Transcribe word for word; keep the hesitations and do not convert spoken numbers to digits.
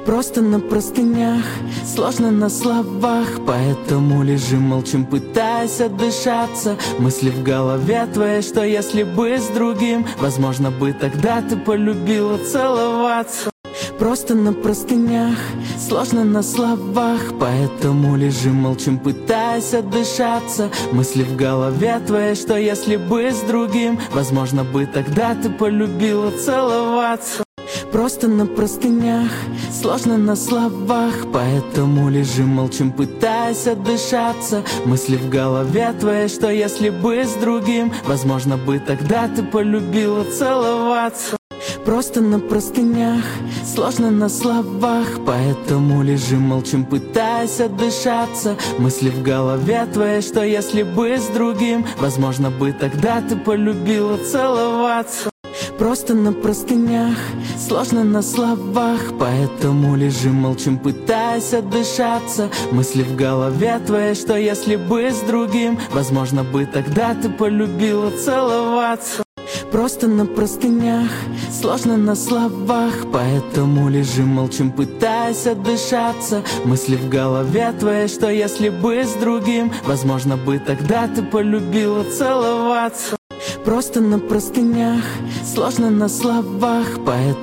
Просто на простынях, сложно на словах, поэтому лежим, молчим, пытаясь отдышаться. Мысли в голове твоей, что если бы с другим, возможно бы тогда ты полюбила целоваться. Просто на простынях, сложно на словах, поэтому лежим, молчим, пытаясь отдышаться. Мысли в голове твоей, что если бы с другим, возможно бы тогда ты полюбила целоваться. Просто на простынях, сложно на словах, поэтому лежим, молчим, пытаясь отдышаться. Мысли в голове твоей, что если бы с другим, возможно бы тогда ты полюбила целоваться. Просто на простынях, сложно на словах, поэтому лежим, молчим, пытаясь отдышаться. Мысли в голове твоей, что если бы с другим, возможно бы тогда ты полюбила целоваться. Просто на простынях, сложно на словах, поэтому лежим, молчим, пытаясь отдышаться. Мысли в голове твоей, что если бы с другим, возможно бы тогда ты полюбила целоваться. Просто на простынях, сложно на словах, поэтому лежим, молчим, пытаясь отдышаться. Мысли в голове твоей, что если бы с другим, возможно бы тогда ты полюбила целоваться. Просто на простынях, сложно на словах, поэтому